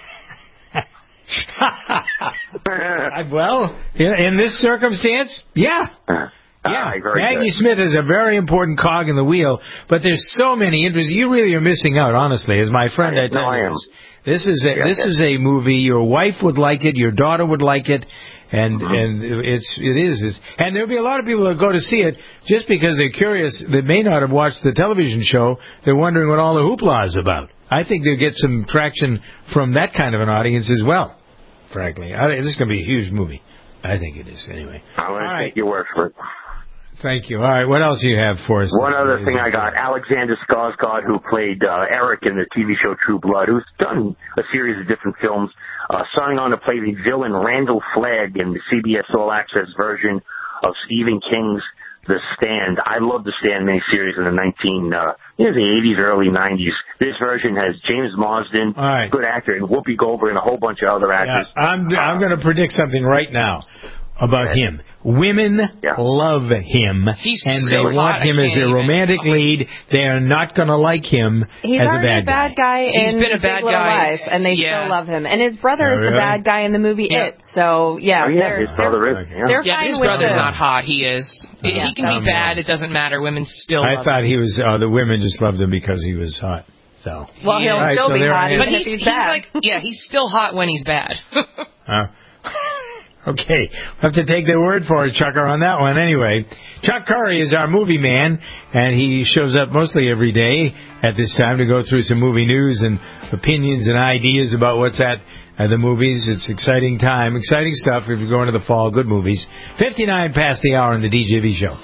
Well, in, in this circumstance, yeah. Uh, Yeah, uh, Maggie good. Smith is a very important cog in the wheel, but there's so many interests. You really are missing out, honestly, as my friend I, I tell no, you. I am. This is a, yeah, this yeah. is a movie. Your wife would like it. Your daughter would like it, and mm-hmm. and it's it is. It's, and there'll be a lot of people that go to see it just because they're curious. They may not have watched the television show. They're wondering what all the hoopla is about. I think they'll get some traction from that kind of an audience as well. Frankly, I, this is going to be a huge movie. I think it is. Anyway, I'm going right. to take your word for it. Thank you. All right, what else do you have for us? One other thing I got, Alexander Skarsgård, who played uh, Eric in the T V show True Blood, who's done a series of different films, uh, signed on to play the villain Randall Flagg in the C B S All Access version of Stephen King's The Stand. I love The Stand miniseries in the nineteen, uh, you know, the eighties, early nineties. This version has James Marsden, right. good actor, and Whoopi Goldberg, and a whole bunch of other actors. Yeah, I'm I'm going to predict something right now about him. Women yeah. love him, He's and so they want hot, him as a romantic even. lead. They are not going to like him He's as a already bad, a bad guy, guy. in He's been a bad Big Little guy. Lies, and they yeah. still love him. And his brother Oh, is really? the bad guy in the movie yeah. It. So yeah, oh, yeah they're, his brother is. they're, they're yeah, fine his with brother's him. not hot. He is. Yeah, he can be um, bad. It doesn't matter. Women still. I love thought him. he was. Uh, the women just loved him because he was hot. So. Well, he'll right, still so be hot, but even he's, if he's, he's bad. like, yeah, he's still hot when he's bad. uh, Okay, we'll have to take their word for it, Chucker, on that one. Anyway, Chuck Curry is our movie man, and he shows up mostly every day at this time to go through some movie news and opinions and ideas about what's at uh, the movies. It's exciting time, exciting stuff if you're going to the fall. Good movies. fifty-nine past the hour on the D J V Show.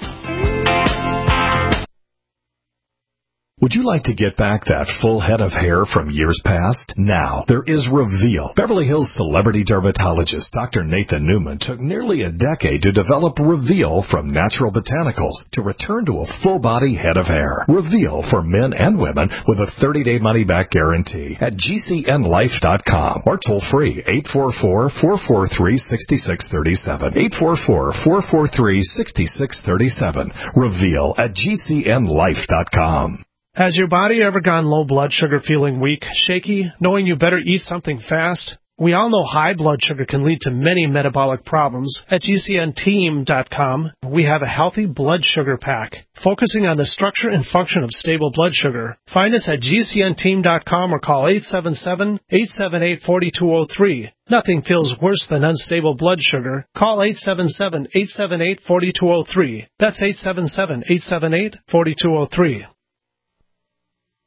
Would you like to get back that full head of hair from years past? Now, there is Reveal. Beverly Hills celebrity dermatologist Doctor Nathan Newman took nearly a decade to develop Reveal from natural botanicals to return to a full-body head of hair. Reveal for men and women with a thirty-day money-back guarantee at G C N life dot com or toll-free eight four four, four four three, six six three seven. eight four four, four four three, six six three seven. Reveal at G C N life dot com. Has your body ever gone low blood sugar, feeling weak, shaky, knowing you better eat something fast? We all know high blood sugar can lead to many metabolic problems. At G C N team dot com, we have a healthy blood sugar pack, focusing on the structure and function of stable blood sugar. Find us at G C N team dot com or call eight seven seven, eight seven eight, four two zero three. Nothing feels worse than unstable blood sugar. Call eight seven seven, eight seven eight, four two zero three. That's eight seven seven, eight seven eight, four two zero three.